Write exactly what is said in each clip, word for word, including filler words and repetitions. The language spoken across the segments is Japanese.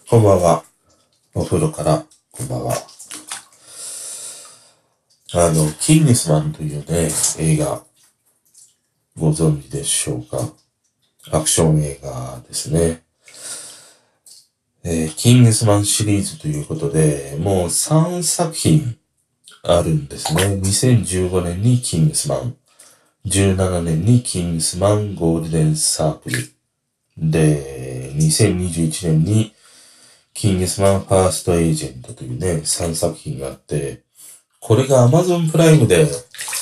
こんばんは。お風呂からこんばんは。あの、キングスマンというね、映画、ご存知でしょうか。アクション映画ですね。えー、キングスマンシリーズということで、もうさんさく品あるんですね。にせんじゅうごねんにキングスマン、じゅうななねんにキングスマンゴールデンサークル、で、にせんにじゅういちねんにキングスマンファーストエージェントというね、さんさく品があって、これが Amazon プライムで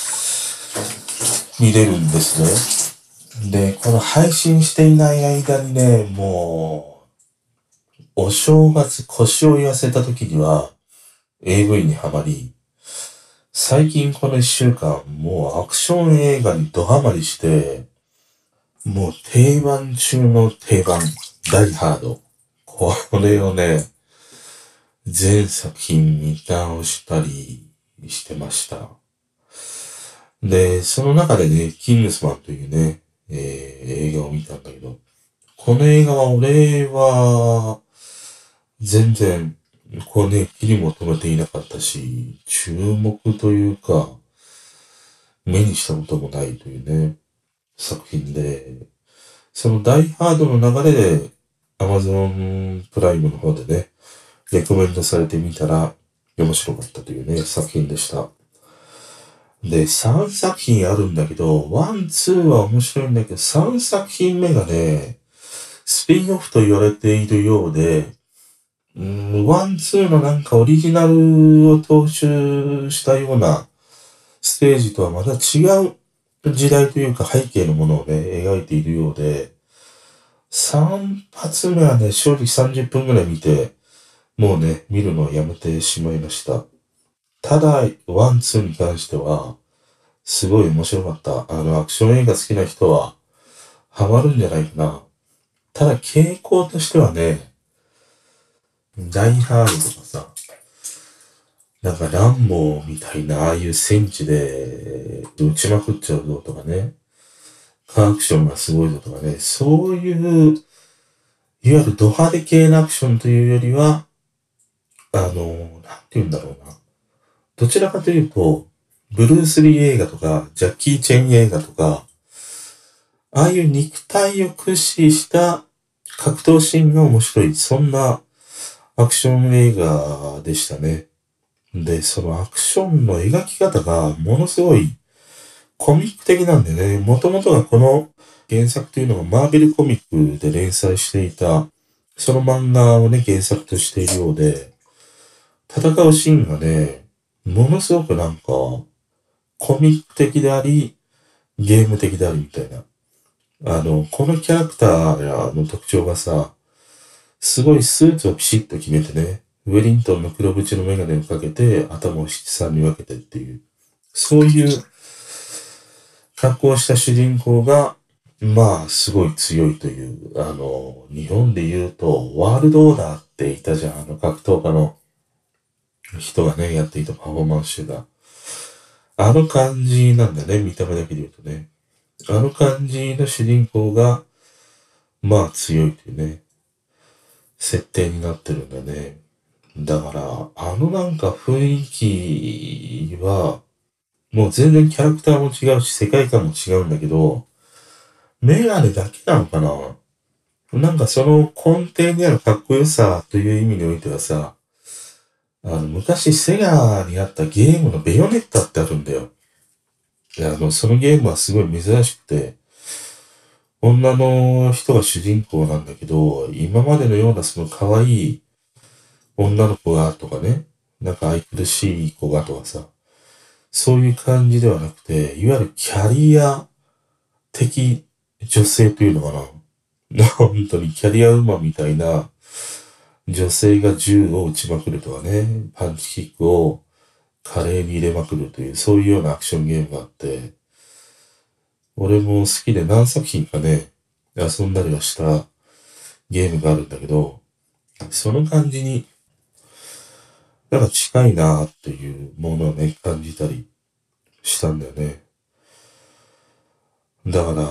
見れるんですね。で、この配信していない間にね、もう、お正月腰を痩せた時には エーブイ にハマり、最近このいっしゅうかん、もうアクション映画にドハマりして、もう定番中の定番、ダイハード。これをね、全作品見直したりしてました。で、その中でね、キングスマンというね、えー、映画を見たんだけど、この映画は俺は、全然、こうね、気にも留めていなかったし、注目というか、目にしたこともないというね、作品で、そのダイハードの流れで、Amazon プライムの方でね、レコメントされてみたら、面白かったというね、作品でした。で、さんさく品あるんだけど、ワン、ツーは面白いんだけど、さんさく品目がね、スピンオフと言われているようで、うん、ワン、ツーのなんかオリジナルを踏襲したようなステージとはまた違う時代というか背景のものをね、描いているようで、さん発目はね、正直さんじゅっぷんぐらい見て、もうね、見るのをやめてしまいました。ただ、ワン、ツーに関しては、すごい面白かった。あの、アクション映画好きな人は、ハマるんじゃないかな。ただ、傾向としてはね、ダイハードとかさ、なんかランボーみたいな、ああいう戦地で、撃ちまくっちゃうぞとかね、アクションがすごいぞとかね、そういう、いわゆるド派手系のアクションというよりは、あの、なんて言うんだろうな。どちらかというと、ブルース・リー映画とか、ジャッキー・チェン映画とか、ああいう肉体を駆使した格闘シーンが面白い。そんなアクション映画でしたね。で、そのアクションの描き方がものすごいコミック的なんでね、もともとがこの原作というのがマーベルコミックで連載していた、その漫画をね、原作としているようで、戦うシーンがね、ものすごくなんか、コミック的であり、ゲーム的でありみたいな。あの、このキャラクターの特徴がさ、すごいスーツをピシッと決めてね、ウェリントンの黒縁のメガネをかけて、頭を七三に分けてっていう、そういう格好をした主人公が、まあ、すごい強いという、あの、日本で言うと、ワールドオーダーっていたじゃん、あの格闘家の人がね、やっていたパフォーマンス集が。あの感じなんだね、見た目だけで言うとね。あの感じの主人公が、まあ強いというね、設定になってるんだね。だから、あのなんか雰囲気は、もう全然キャラクターも違うし、世界観も違うんだけど、メガネだけなのかな。なんかその根底にあるかっこよさという意味においてはさ、あの、昔セガにあったゲームのベヨネッタってあるんだよ。いや、あの、そのゲームはすごい珍しくて、女の人が主人公なんだけど、今までのようなその可愛い女の子がとかね、なんか愛くるしい子がとかさ、そういう感じではなくて、いわゆるキャリア的女性というのかな。本当にキャリアウーマンみたいな女性が銃を撃ちまくるとかね、パンチキックを華麗に入れまくるという、そういうようなアクションゲームがあって、俺も好きで何作品かね、遊んだりはしたゲームがあるんだけど、その感じになんか近いなっていうものをね、感じたりしたんだよね。だから、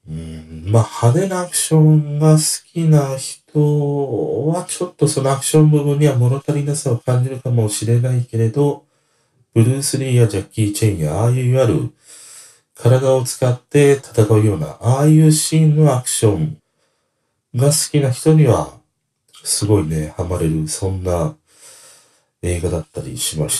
うん、まあ派手なアクションが好きな人はちょっとそのアクション部分には物足りなさを感じるかもしれないけれど、ブルース・リーやジャッキー・チェンや、ああいういわゆる体を使って戦うような、ああいうシーンのアクションが好きな人には、すごいね、ハマれる、そんな映画だったりしました。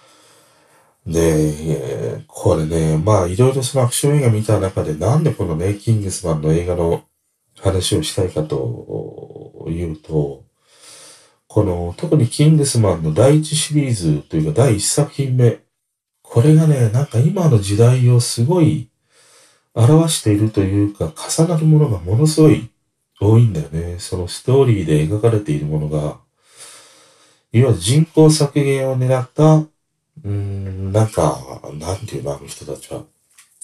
で、これね、まあいろいろそのアクション映画見た中で、なんでこのね、キングスマンの映画の話をしたいかというと、この、特にキングスマンの第一シリーズというか第一作品目、これがね、なんか今の時代をすごい表しているというか、重なるものがものすごい多いんだよね。そのストーリーで描かれているものが、いわゆる人口削減を狙った、うーん、なんか、なんていうの、あの人たちは。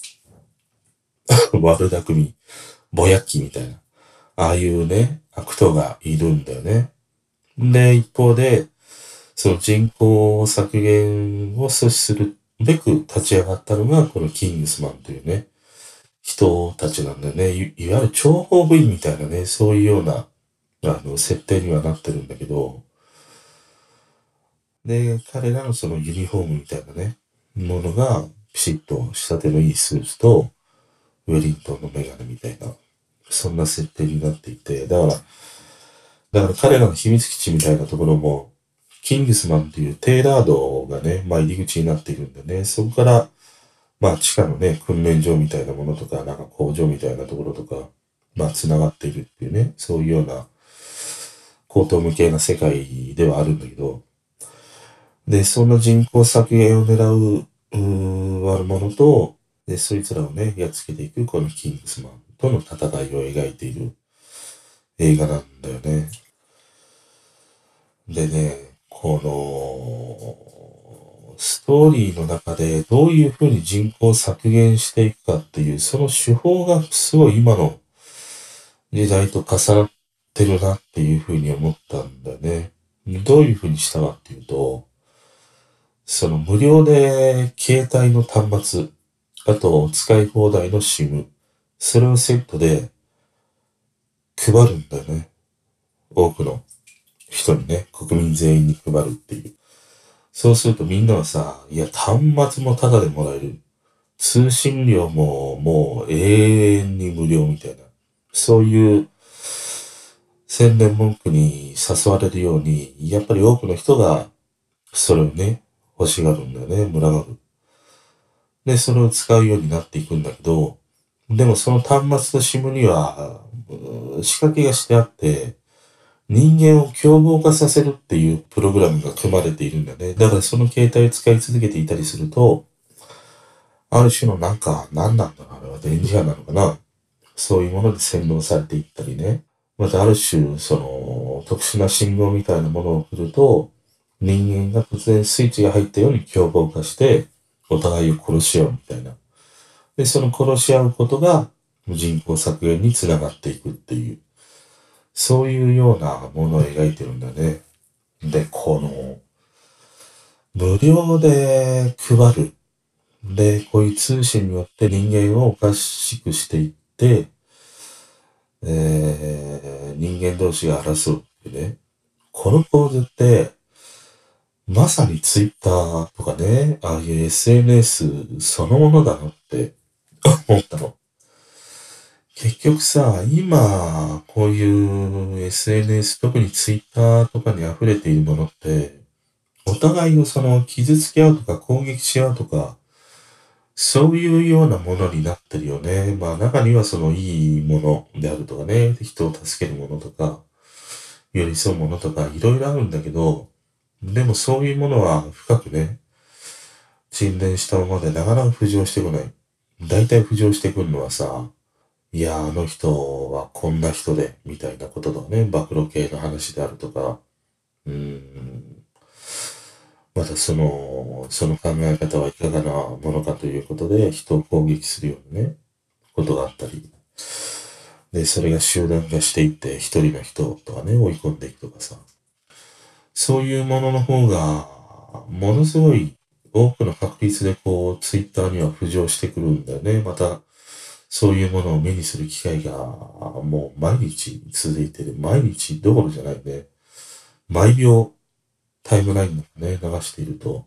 悪巧み、ぼやっきみたいな。ああいうね、悪党がいるんだよね。で、一方で、その人口削減を阻止するべく立ち上がったのが、このキングスマンというね、人たちなんだよね。い、いわゆる諜報部員みたいなね、そういうような、あの、設定にはなってるんだけど、で、彼らのそのユニフォームみたいなね、ものが、ピシッと仕立てのいいスーツと、ウェリントンのメガネみたいな、そんな設定になっていて、だから、だから彼らの秘密基地みたいなところも、キングスマンっていうテーラードがね、まあ入り口になっているんでね、そこから、まあ地下のね、訓練場みたいなものとか、なんか工場みたいなところとか、まあ繋がっているっていうね、そういうような、高等無形な世界ではあるんだけど、で、その人口削減を狙う、うー悪者と、で、そいつらをね、やっつけていく、このキングスマンとの戦いを描いている映画なんだよね。でね、この、ストーリーの中でどういうふうに人口を削減していくかっていう、その手法がすごい今の時代と重なってるなっていうふうに思ったんだよね。どういうふうにしたかっていうと、その無料で携帯の端末、あと使い放題の SIM、それをセットで配るんだよね。多くの人にね、国民全員に配るっていう。そうするとみんなはさ、いや、端末もタダでもらえる。通信料ももう永遠に無料みたいな。そういう宣伝文句に誘われるように、やっぱり多くの人がそれをね、欲しがるんだよね、群がる。で、それを使うようになっていくんだけど、でもその端末と SIM には、仕掛けがしてあって、人間を凶暴化させるっていうプログラムが組まれているんだね。だからその携帯を使い続けていたりすると、ある種のなんか、何なんだろう、あれは電磁波なのかな。そういうもので洗脳されていったりね。またある種、その、特殊な信号みたいなものを送ると、人間が突然スイッチが入ったように凶暴化して、お互いを殺し合うみたいな。で、その殺し合うことが人口削減につながっていくっていう、そういうようなものを描いてるんだね。で、この、無料で配る。で、こういう通信によって人間をおかしくしていって、えー、人間同士が争うってね。この構図って、まさにツイッターとかね、ああいう エスエヌエス そのものだなって思ったの。結局さ、今、こういう エスエヌエス、特にツイッターとかに溢れているものって、お互いをその傷つけ合うとか攻撃し合うとか、そういうようなものになってるよね。まあ中にはそのいいものであるとかね、人を助けるものとか、寄り添うものとかいろいろあるんだけど、でもそういうものは深くね、沈殿したままでなかなか浮上してこない。大体浮上してくるのはさ、いや、あの人はこんな人で、みたいなこととかね、暴露系の話であるとか、うーん、またその、その考え方はいかがなものかということで、人を攻撃するようなね、ことがあったり、で、それが集団化していって、一人の人とかね、追い込んでいくとかさ、そういうものの方が、ものすごい多くの確率でこう、ツイッターには浮上してくるんだよね。また、 そういうものを目にする機会がもう毎日続いてる。毎日どころじゃないね。毎秒タイムラインをね、流していると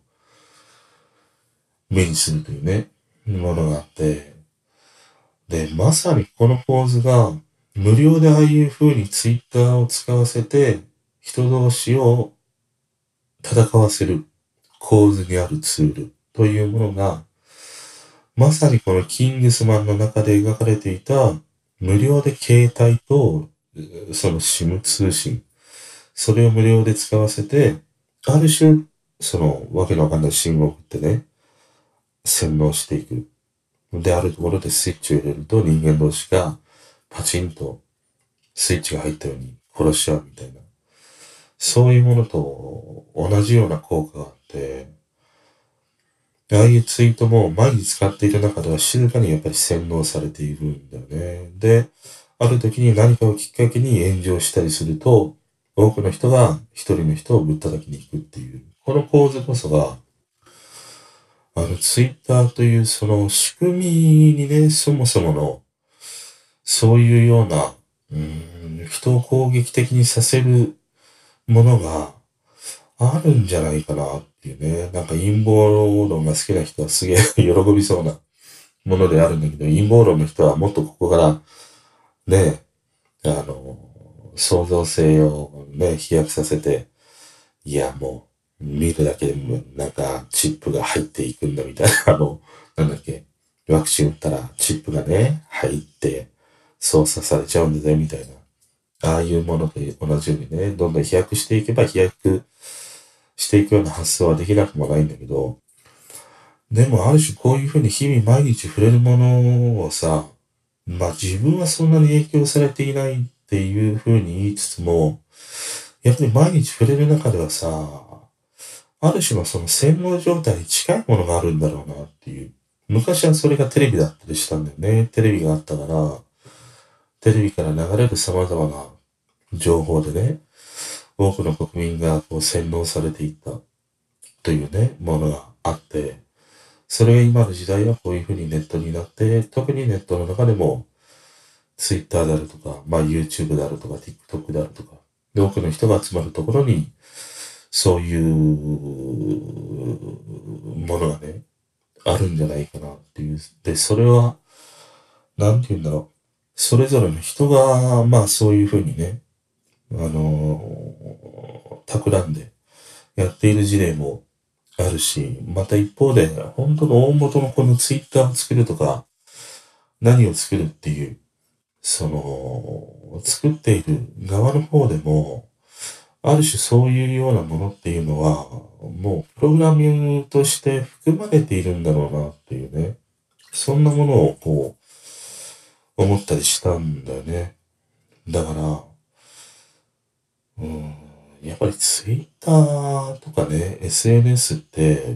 目にするというね、ものがあって、で、まさにこの構図が無料でああいう風にツイッターを使わせて人同士を戦わせる構図にあるツールというものが、まさにこのキングスマンの中で描かれていた無料で携帯とその SIM 通信、それを無料で使わせて、ある種、そのわけのわかんない信号を送ってね、洗脳していく。で、あるところでスイッチを入れると人間同士がパチンとスイッチが入ったように殺し合うみたいな。そういうものと同じような効果があって、ああいうツイートも毎日使っている中では静かにやっぱり洗脳されているんだよね。で、ある時に何かをきっかけに炎上したりすると、多くの人が一人の人をぶったたきに行くっていう、この構図こそが、あのツイッターというその仕組みにね、そもそもの、そういうような、うーん、人を攻撃的にさせるものがあるんじゃないかなっていうね。なんか陰謀論が好きな人はすげえ喜びそうなものであるんだけど、陰謀論の人はもっとここからね、あの、創造性をね、飛躍させて、いやもう、見るだけでもなんかチップが入っていくんだみたいな、あの、なんだっけ、ワクチン打ったらチップがね、入って操作されちゃうんだぜみたいな。ああいうものと同じようにね、どんどん飛躍していけば飛躍していくような発想はできなくもないんだけど、でもある種こういうふうに日々毎日触れるものをさ、まあ自分はそんなに影響されていないっていうふうに言いつつも、やっぱり毎日触れる中ではさ、ある種のその洗脳状態に近いものがあるんだろうなっていう。昔はそれがテレビだったりしたんだよね。テレビがあったから、テレビから流れる様々な情報でね、多くの国民がこう洗脳されていったというね、ものがあって、それが今の時代はこういうふうにネットになって、特にネットの中でも、ツイッターであるとか、まあ YouTube であるとか、TikTok であるとか、で、多くの人が集まるところに、そういうものがね、あるんじゃないかなっていう。で、それは、なんて言うんだろう。それぞれの人が、まあそういうふうにね、あのー、企んでやっている事例もあるし、また一方で、本当の大元のこのツイッターを作るとか、何を作るっていう、その、作っている側の方でも、ある種そういうようなものっていうのは、もうプログラミングとして含まれているんだろうなっていうね。そんなものをこう、思ったりしたんだよね。だから、うん、やっぱりツイッターとかね、エスエヌエスって、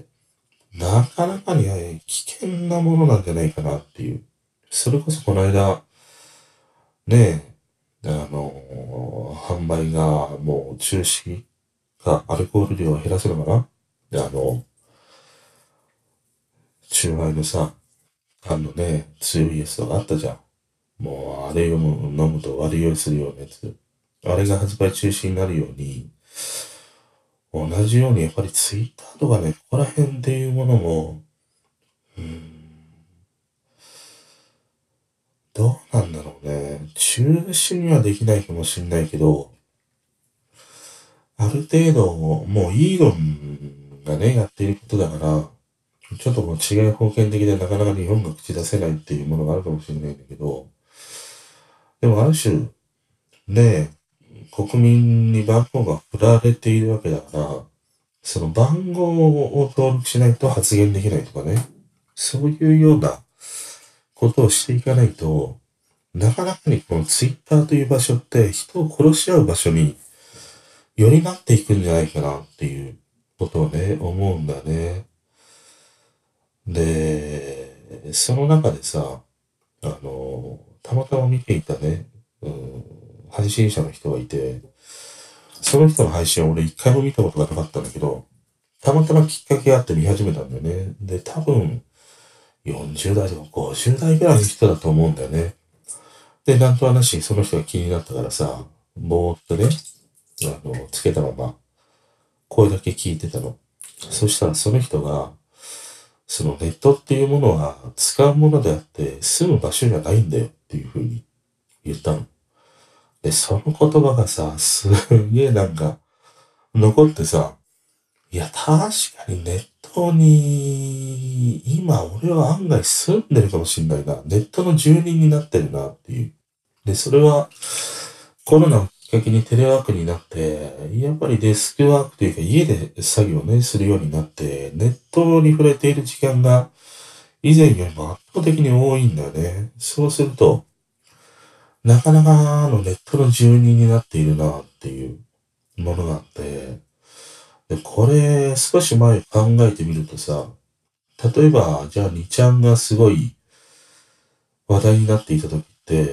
なかなかに危険なものなんじゃないかなっていう。それこそこの間、ねえ、あの、販売がもう中止がアルコール量を減らすのかなで、あの、チューハイのさ、あのね、強いやつとかあったじゃん。もう、あれを飲むと悪酔いするようなやつ。あれが発売中止になるように、同じようにやっぱりツイッターとかね、ここら辺っていうものも、うーん、どうなんだろうね。中止にはできないかもしれないけど、ある程度、もうイーロンがね、やっていることだから、ちょっともう違い封建的でなかなか日本が口出せないっていうものがあるかもしれないんだけど、でもある種、ね、国民に番号が振られているわけだから、その番号を登録しないと発言できないとかね、そういうようなことをしていかないと、なかなかにこのツイッターという場所って人を殺し合う場所によりなっていくんじゃないかなっていうことをね、思うんだね。で、その中でさ、あの、たまたま見ていたね、うん、配信者の人がいて、その人の配信を俺一回も見たことがなかったんだけど、たまたまきっかけがあって見始めたんだよね。で、多分、 よんじゅう代でもごじゅう代ぐらいの人だと思うんだよね。で、なんと話にその人が気になったからさ、ぼーっとね、あの、つけたまま、声だけ聞いてたの。そしたらその人が、そのネットっていうものは使うものであって住む場所じゃないんだよっていうふうに言ったの。で、その言葉がさ、すげえなんか残ってさ、いや、確かにネットに、今俺は案外住んでるかもしんないな。ネットの住人になってるなっていう。で、それはコロナをきっかけにテレワークになって、やっぱりデスクワークというか家で作業をね、するようになって、ネットに触れている時間が以前よりも圧倒的に多いんだよね。そうすると、なかなかのネットの住人になっているなっていうものがあって、で、これ少し前考えてみるとさ、例えば、じゃあにちゃんがすごい話題になっていた時って、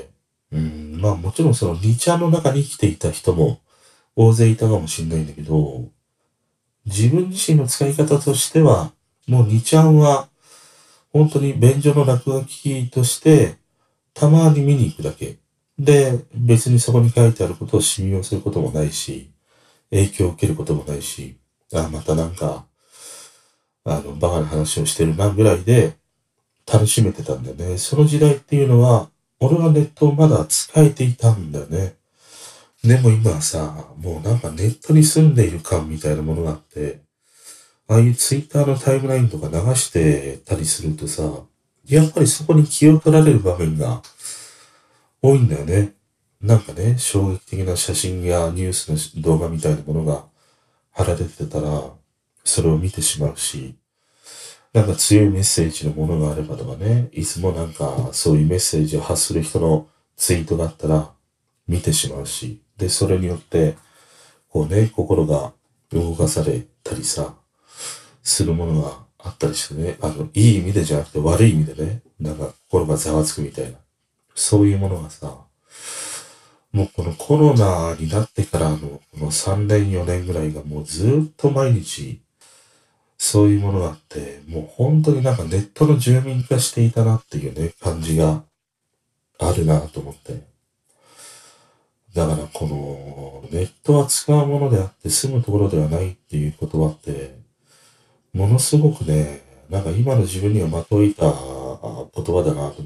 うん、まあもちろんそのにちゃんの中に生きていた人も大勢いたかもしれないんだけど、自分自身の使い方としては、もうにちゃんは本当に便所の落書きとして、たまに見に行くだけ。で、別にそこに書いてあることを信用することもないし、影響を受けることもないし、あ、またなんか、あの、バカな話をしてるなぐらいで楽しめてたんだよね。その時代っていうのは、俺はネットをまだ使えていたんだよね。でも今はさ、もうなんかネットに住んでいる感みたいなものがあって、ああいうツイッターのタイムラインとか流してたりするとさ、やっぱりそこに気を取られる場面が多いんだよね。なんかね、衝撃的な写真やニュースの動画みたいなものが貼られてたら、それを見てしまうし、なんか強いメッセージのものがあればとかね、いつもなんかそういうメッセージを発する人のツイートがあったら見てしまうし、で、それによって、こうね、心が動かされたりさ、するものがあったりしてね、あの、いい意味でじゃなくて悪い意味でね、なんか心がざわつくみたいな、そういうものがさ、もうこのコロナになってからのこのさんねんよねんぐらいがもうずっと毎日そういうものがあって、もう本当になんかネットの住民化していたなっていうね、感じがあるなと思って。だからこのネットは使うものであって住むところではないっていう言葉って、ものすごくね、なんか今の自分にはまといた言葉だなと思って、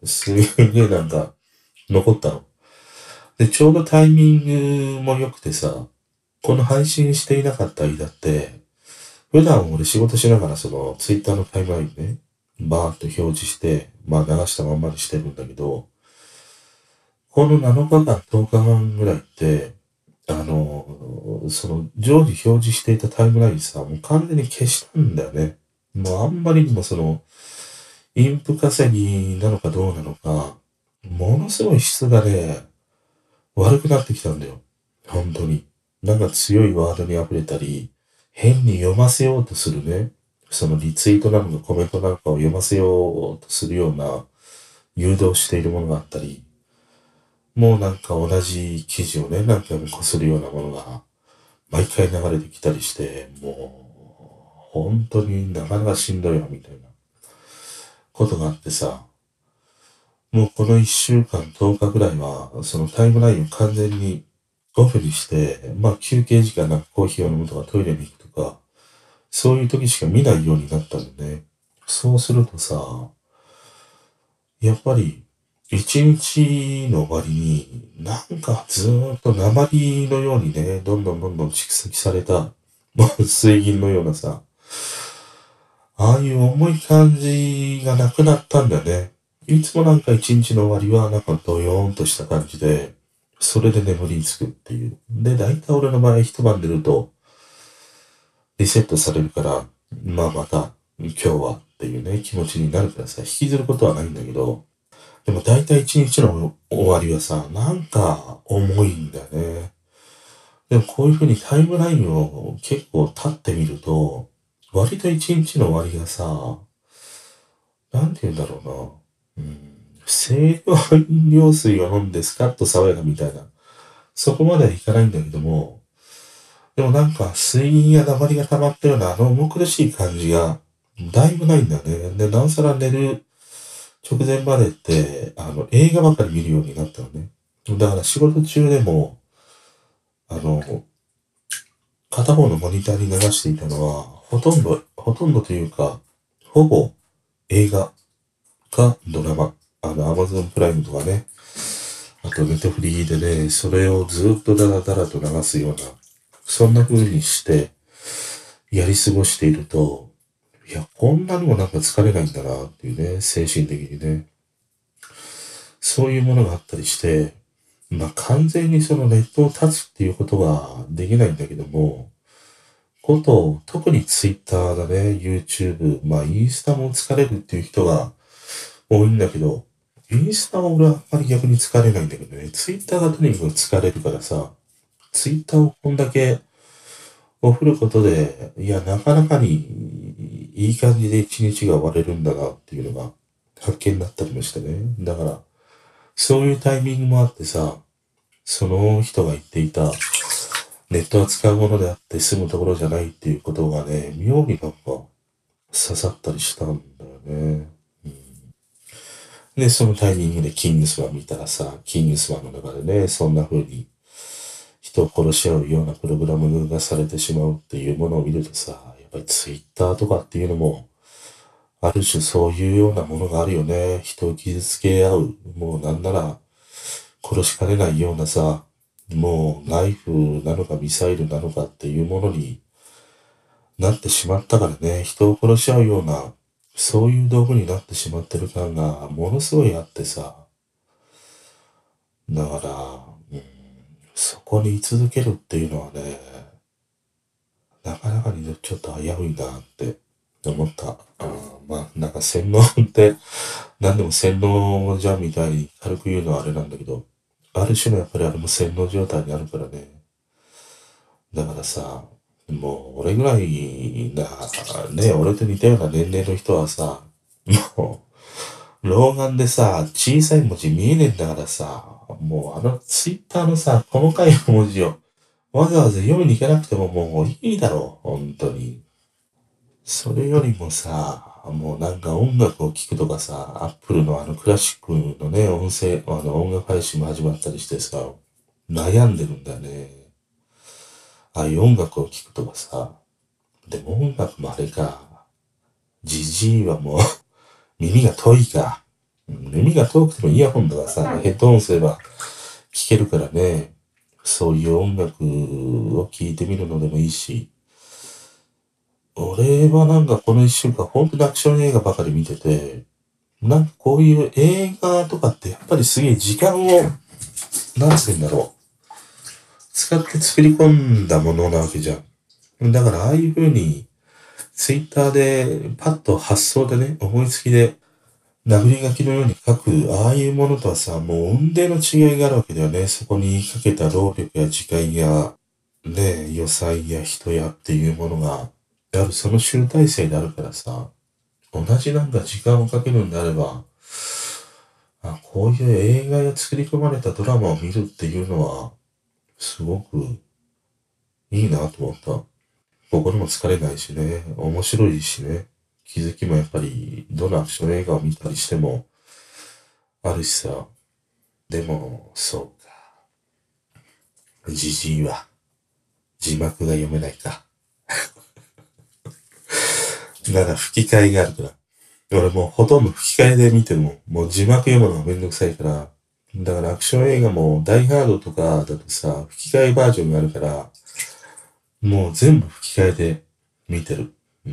すげえなんか残ったの。で、ちょうどタイミングも良くてさ、この配信していなかった間って、普段俺仕事しながらそのツイッターのタイムラインね、バーっと表示して、まあ流したまんまにしてるんだけど、このなのかかん、とおかかんぐらいって、あの、その常時表示していたタイムラインさ、もう完全に消したんだよね。もうあんまりにもその、インプ稼ぎなのかどうなのか、ものすごい質がね、悪くなってきたんだよ。本当に。なんか強いワードに溢れたり、変に読ませようとするね。そのリツイートなのかコメントなのかを読ませようとするような誘導しているものがあったり、もうなんか同じ記事をね、何回もこするようなものが毎回流れてきたりして、もう本当になかなかしんどいわみたいなことがあってさ、もうこのいっしゅうかん、とおかぐらいは、そのタイムラインを完全にオフにして、まあ休憩時間なんかコーヒーを飲むとかトイレに行くとか、そういう時しか見ないようになったんでね。そうするとさ、やっぱり一日の終わりに、なんかずーっと鉛のようにね、どんどんどんどん蓄積された、もう水銀のようなさ、ああいう重い感じがなくなったんだよね。いつもなんか一日の終わりはなんかドヨーンとした感じで、それで眠りにつくっていう。で、大体俺の場合一晩寝るとリセットされるから、まあまた今日はっていうね、気持ちになるからさ、引きずることはないんだけど、でも大体一日の終わりはさ、なんか重いんだよね。でもこういう風にタイムラインを結構立ってみると、割と一日の終わりがさ、なんて言うんだろうな。うん、清涼飲料水を飲んでスカッと爽やかみたいな。そこまではいかないんだけども、でもなんか水銀や鉛が溜まったようなあの重苦しい感じがだいぶないんだよね。で、なおさら寝る直前までって、あの、映画ばかり見るようになったのね。だから仕事中でも、あの、片方のモニターに流していたのは、ほとんど、ほとんどというか、ほぼ映画かドラマ。あの、アマゾンプライムとかね。あと、ネットフリーでね、それをずっとダラダラと流すような、そんな風にして、やり過ごしていると、いや、こんなにもなんか疲れないんだなっていうね、精神的にね。そういうものがあったりして、まあ完全にそのネットを断つっていうことはできないんだけども、こと、特にツイッターだね、YouTube、まあインスタも疲れるっていう人が多いんだけど、インスタは俺はあんまり逆に疲れないんだけどね、ツイッターがとにかく疲れるからさ、ツイッターをこんだけお振ることで、いや、なかなかにいい感じで一日が終われるんだなっていうのが発見だったりもしてね。だから、そういうタイミングもあってさ、その人が言っていた、ネットは使うものであって住むところじゃないっていうことがね、妙になんか刺さったりしたんだよね。うん、で、そのタイミングでキングスマン見たらさ、キングスマンの中でね、そんな風に人を殺し合うようなプログラムがされてしまうっていうものを見るとさ、やっぱりツイッターとかっていうのも、ある種そういうようなものがあるよね。人を傷つけ合う。もうなんなら殺しかねないようなさ、もうナイフなのかミサイルなのかっていうものになってしまったからね。人を殺し合うような、そういう道具になってしまってる感がものすごいあってさ。だから、うん、そこに居続けるっていうのはね、なかなかにちょっと危ういなって思った。あまあ、なんか洗脳って何でも洗脳じゃんみたいに軽く言うのはあれなんだけど、ある種のやっぱりあれも洗脳状態にあるからね。だからさ、もう俺ぐらいな、ね、俺と似たような年齢の人はさ、もう、老眼でさ、小さい文字見えねえんだからさ、もうあのツイッターのさ、細かい文字をわざわざ読みに行かなくてももういいだろう、本当に。それよりもさ、もうなんか音楽を聴くとかさ、アップルのあのクラシックのね、音声、あの音楽配信も始まったりしてさ、悩んでるんだよね。ああいう音楽を聴くとかさ、でも音楽もあれか、ジジイはもう耳が遠いか。耳が遠くてもイヤホンとかさ、ヘッドホンすれば聴けるからね、そういう音楽を聴いてみるのでもいいし、俺はなんかこの一週間、ほんとにアクション映画ばかり見てて、なんかこういう映画とかってやっぱりすげえ時間を、なんて言うんだろう。使って作り込んだものなわけじゃん。だからああいう風に、ツイッターでパッと発想でね、思いつきで、殴り書きのように書く、ああいうものとはさ、もう運命の違いがあるわけだよね。そこにかけた労力や時間や、ね、予算や人やっていうものが、ある、その集大成であるからさ、同じなんか時間をかけるんであれば、あ、こういう映画や作り込まれたドラマを見るっていうのは、すごくいいなと思った。心も疲れないしね、面白いしね、気づきもやっぱり、どのアクション映画を見たりしても、あるしさ、でも、そうか。じじいは、字幕が読めないか。なら吹き替えがあるから。俺もうほとんど吹き替えで見ても、もう字幕読むのがめんどくさいから、だからアクション映画もダイハードとかだとさ、吹き替えバージョンがあるから、もう全部吹き替えで見てる。うん、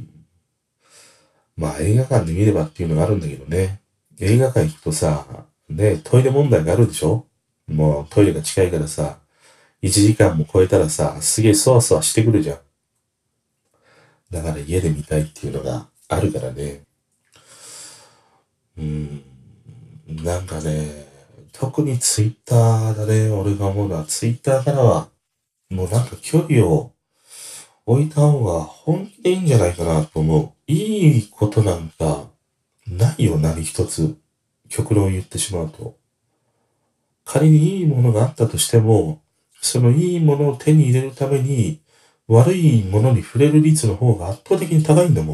まあ映画館で見ればっていうのがあるんだけどね。映画館行くとさ、ね、トイレ問題があるでしょ。もうトイレが近いからさ、いちじかんも超えたらさ、すげえそわそわしてくるじゃん。だから家で見たいっていうのがあるからね。うん。なんかね、特にツイッターだね、俺が思うのは、ツイッターからは、もうなんか距離を置いた方が本気でいいんじゃないかなと思う。いいことなんかないよ、何一つ。極論言ってしまうと。仮にいいものがあったとしても、そのいいものを手に入れるために、悪いものに触れる率の方が圧倒的に高いんだもん。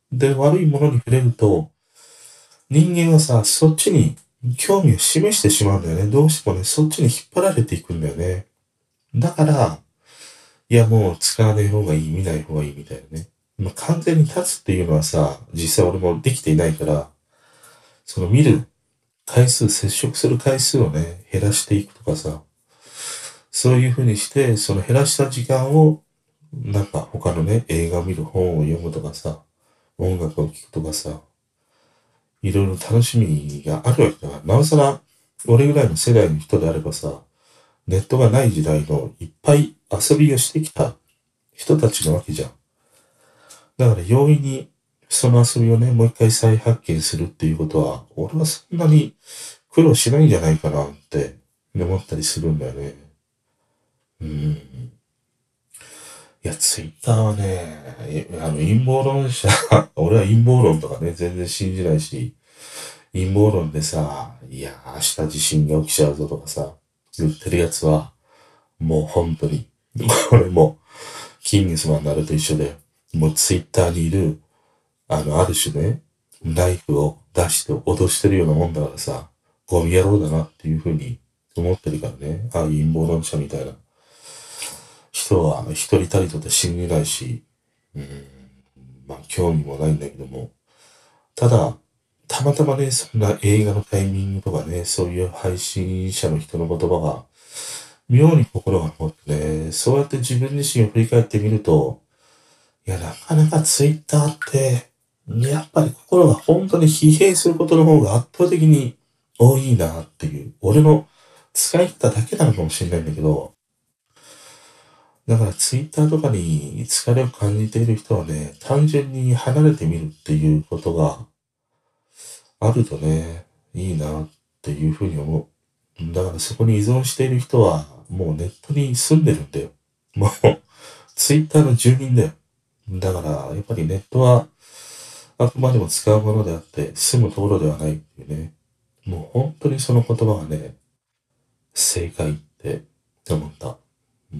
で、悪いものに触れると、人間はさ、そっちに興味を示してしまうんだよね。どうしてもね、そっちに引っ張られていくんだよね。だから、いやもう使わない方がいい、見ない方がいいみたいなね。まあ、完全に立つっていうのはさ、実際俺もできていないから、その見る回数、接触する回数をね、減らしていくとかさ、そういう風にして、その減らした時間を、なんか他のね、映画を見る、本を読むとかさ、音楽を聴くとかさ、いろいろ楽しみがあるわけだから、なおさら、俺ぐらいの世代の人であればさ、ネットがない時代のいっぱい遊びをしてきた人たちなわけじゃん。だから容易にその遊びをね、もう一回再発見するっていうことは、俺はそんなに苦労しないんじゃないかなって思ったりするんだよね。うん。いや、ツイッターはね、あの陰謀論者、俺は陰謀論とかね、全然信じないし、陰謀論でさ、いや、明日地震が起きちゃうぞとかさ、言ってるやつは、もう本当に、これも、キングスマンなると一緒で、もうツイッターにいる、あの、ある種ね、ナイフを出して脅してるようなもんだからさ、ゴミ野郎だなっていうふうに思ってるからね、ああいう陰謀論者みたいな人は一人たりとって信じないし、うん、まあ興味もないんだけども、ただ、たまたまね、そんな映画のタイミングとかね、そういう配信者の人の言葉が、妙に心が残ってね、そうやって自分自身を振り返ってみると、いや、なかなかツイッターって、やっぱり心が本当に疲弊することの方が圧倒的に多いなっていう、俺の使い方だけなのかもしれないんだけど、だからツイッターとかに疲れを感じている人はね、単純に離れてみるっていうことがあるとね、いいなっていうふうに思う。だからそこに依存している人はもうネットに住んでるんだよ。もう、ツイッターの住人だよ。だから、やっぱりネットはあくまでも使うものであって、住むところではないっていうね。もう本当にその言葉がね、正解って思った。うん、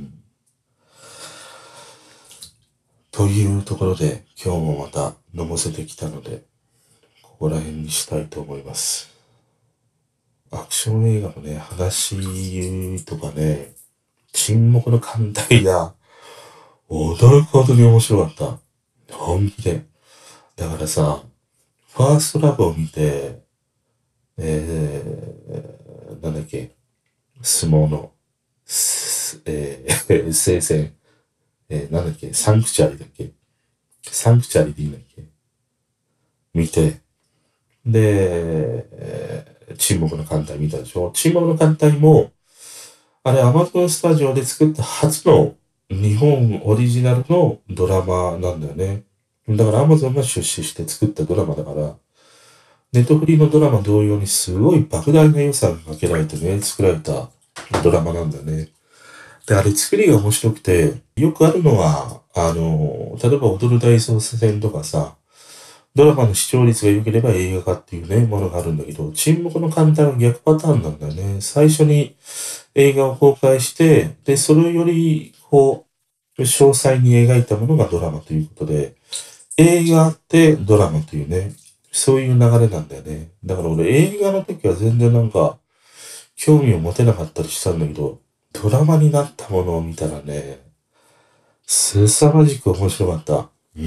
というところで、今日もまたのぼせてきたので、ここら辺にしたいと思います。アクション映画のね、話とかね、沈黙の艦隊が驚くほどに面白かった。本気で。だからさ、ファーストラブを見て、えー、なんだっけ、相撲の、えー、聖戦、えー、なんだっけ、サンクチュアリだっけ、サンクチュアリでいいんだっけ、見て、で、えー、沈黙の艦隊見たでしょ。沈黙の艦隊も、あれ、アマゾンスタジオで作った初の日本オリジナルのドラマなんだよね。だからアマゾンが出資して作ったドラマだから、ネットフリーのドラマ同様にすごい莫大な予算がかけられてね、作られたドラマなんだよね。で、あれ作りが面白くて、よくあるのは、あの、例えば踊る大捜査線とかさ、ドラマの視聴率が良ければ映画化っていうね、ものがあるんだけど、沈黙の艦隊は逆パターンなんだよね。最初に映画を公開して、で、それより、こう、詳細に描いたものがドラマということで、映画ってドラマというね、そういう流れなんだよね。だから俺映画の時は全然なんか、興味を持てなかったりしたんだけど、ドラマになったものを見たらね、凄まじく面白かった。うん。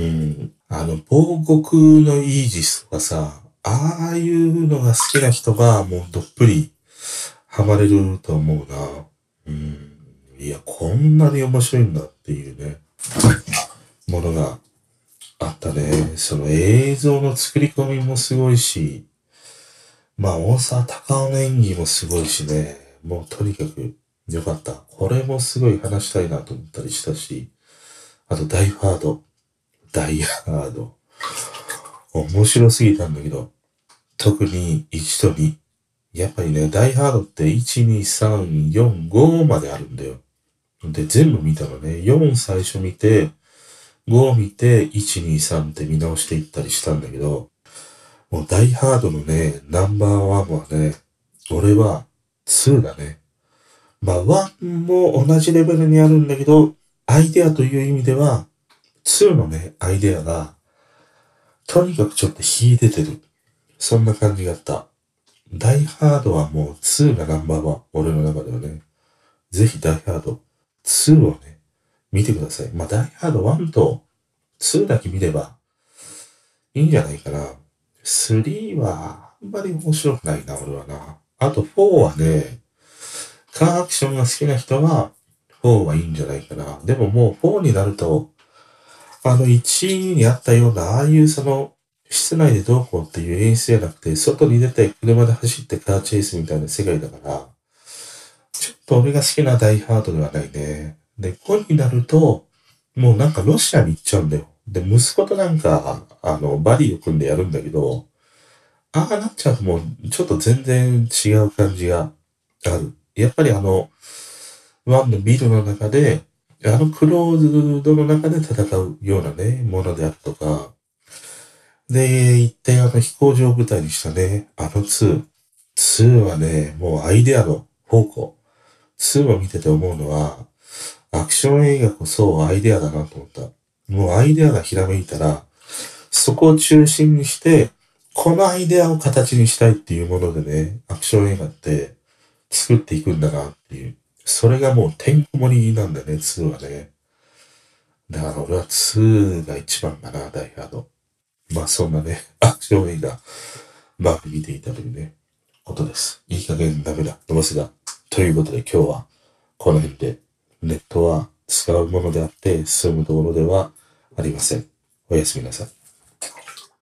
あの、亡国のイージスとかさ、ああいうのが好きな人がもうどっぷりハマれると思うな。うん。いや、こんなに面白いんだっていうね、ものがあったね。その映像の作り込みもすごいし、まあ、大沢たかおの演技もすごいしね、もうとにかく良かった。これもすごい話したいなと思ったりしたし、あと、ダイハード。ダイハード。面白すぎたんだけど、特にいちとに。やっぱりね、ダイハードっていち、に、さん、よん、ごまであるんだよ。で、全部見たのね。よん最初見て、ご見て、いち、に、さんって見直していったりしたんだけど、もうダイハードのね、ナンバーワンはね、俺はにだね。まあ、ワンも同じレベルにあるんだけど、アイデアという意味では、にのね、アイデアがとにかくちょっと秀でてる。そんな感じがあった。ダイハードはもうツーがナンバーワン。俺の中ではね。ぜひダイハードツーをね、見てください。まあ、ダイハードワンとツーだけ見ればいいんじゃないかな。スリーはあんまり面白くないな、俺はな。あとフォーはね、カーアクションが好きな人はフォーはいいんじゃないかな。でももうフォーになると、あのいちにあったような、ああいうその、室内でどうこうっていう演出じゃなくて、外に出て車で走ってカーチェイスみたいな世界だから、ちょっと俺が好きなダイハードではないね。で、ごになると、もうなんかロシアに行っちゃうんだよ。で、息子となんか、あの、バディを組んでやるんだけど、ああなっちゃうともう、ちょっと全然違う感じがある。やっぱりあの、ワンのビルの中で、あのクローズドの中で戦うようなね、ものであるとか、で、一体あの飛行場を舞台にしたね、あのツー。ツーはね、もうアイデアの宝庫。ツーを見てて思うのは、アクション映画こそアイデアだなと思った。もうアイデアがひらめいたら、そこを中心にして、このアイデアを形にしたいっていうものでね、アクション映画って作っていくんだなっていう。それがもうてんこ盛りなんだね、ツーはね。だから俺はツーが一番かな、ダイハード。まあそんなね、アクション映画、まあ見ていたというね、ことです。いい加減ダメだ、飲ませだ。ということで今日はこの辺で、ネットは使うものであって進むところではありません。おやすみなさい。